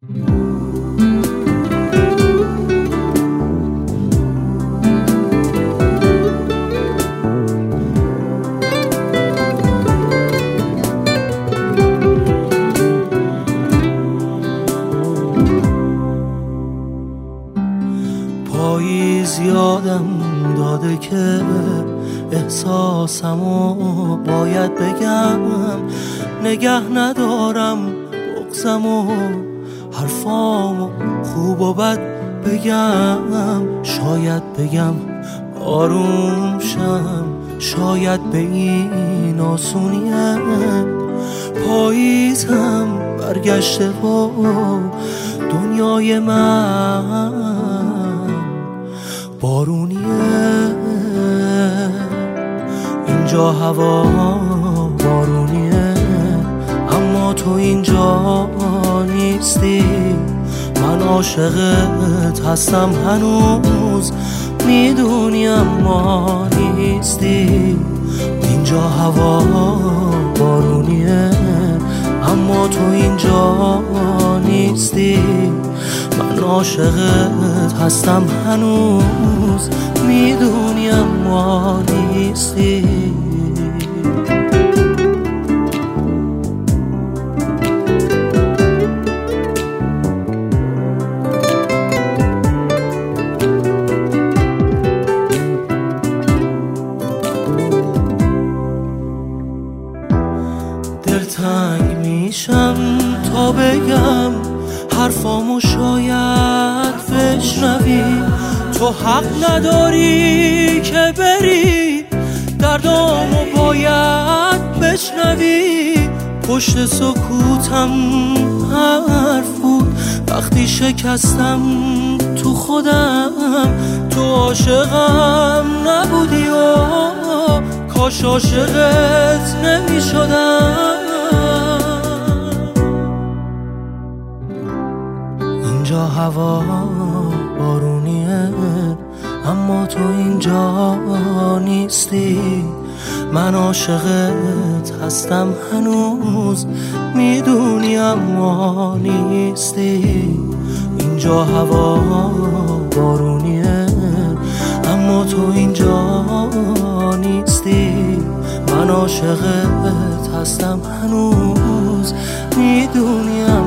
پاییز یادم داده که احساسمو باید بگم، نگه ندارم بغضمو، حرفامو خوب و بد بگم. شاید بگم آروم شم، شاید به این آسونیه. پاییزم برگشته و دنیای من بارونیه. اینجا هوا بارونیه، اما تو اینجا نیستی. من عاشقت هستم هنوز، میدونی اما نیستی. اینجا هوا بارونیه، اما تو اینجا نیستی. من عاشقت هستم هنوز، میدونی اما نیستی. دلتنگ میشم تا بگم حرفامو شاید بشنوی. تو حق نداری که بری، دردامو باید بشنوی. پشت سکوتم حرف بود وقتی شکستم تو خودم. تو عاشقم نبودی و کاش عاشقت نمیشدم. اینجا هوا بارونیه، اما تو اینجا نیستی. من عاشقت هستم هنوز، میدونی اما نیستی. اینجا هوا بارونیه، اما تو اینجا نیستی. من عاشقت هستم هنوز، میدونی